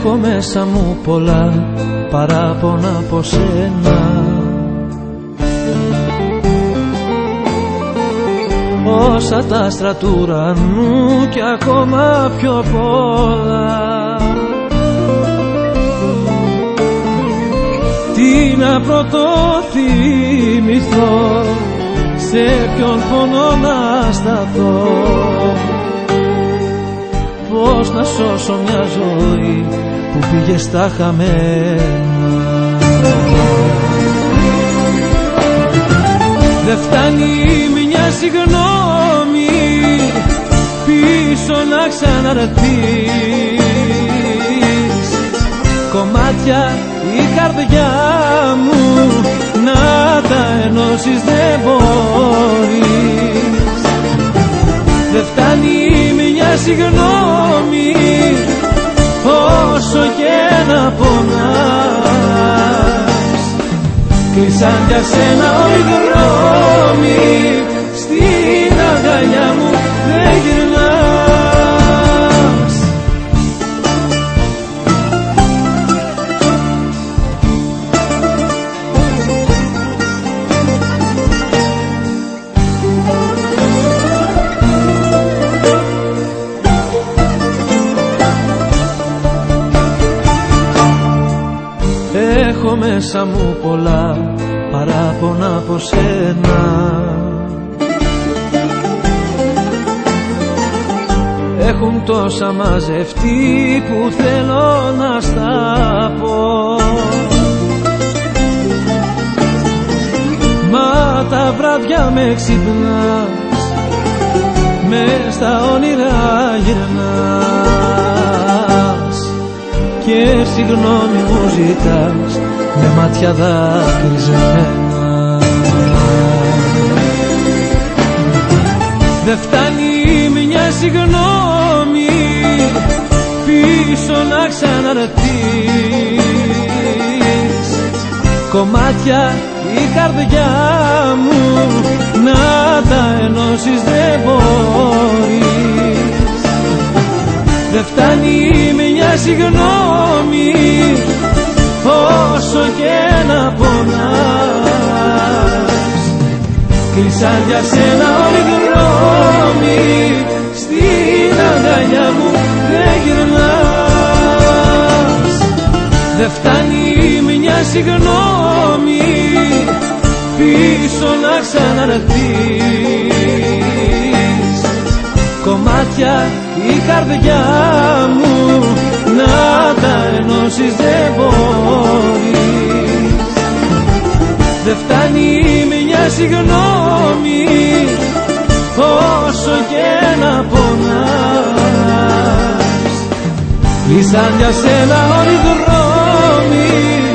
Έχω μέσα μου πολλά παράπονα από σένα. Όσα τα άστρα του ουρανού και ακόμα πιο πολλά. Τι να πρωτοθυμηθώ, σε ποιον πόνο να σταθώ, πώς να σώσω μια ζωή που πήγε στα χαμένα. Δεν φτάνει μια συγγνώμη πίσω να ξαναρθείς. Κομμάτια η καρδιά μου να τα ενώσεις δεν μπορείς. Δεν φτάνει μια συγγνώμη όσο και να πονάς. Κλείσαν για σένα όλοι οι δρόμοι, στην αγκαλιά μου δεν γυρνάς. Έχω μέσα μου πολλά παράπονα από σένα. Έχουν τόσα μαζευτεί που θέλω να στα πω. Μα τα βράδια με ξυπνάς, μες στα όνειρα γυρνάς και συγγνώμη μου ζητάς με μάτια δάκρυζεμένα. Δεν φτάνει μια συγγνώμη πίσω να ξαναρθείς. Κομμάτια η καρδιά μου να τα ενώσεις δεν μπορείς. Δεν φτάνει μια συγγνώμη όσο και να πονάς. Κλείσαν για σένα όλοι οι δρόμοι, στην αγκαλιά μου δεν γυρνάς. Δεν φτάνει μια συγγνώμη πίσω να ξαναρθείς. Κομμάτια η καρδιά μου να τα ενώσεις δεν μπορείς. Δεν φτάνει μια συγγνώμη όσο και να πονάς. Κλείσαν για σένα όλοι οι δρόμοι,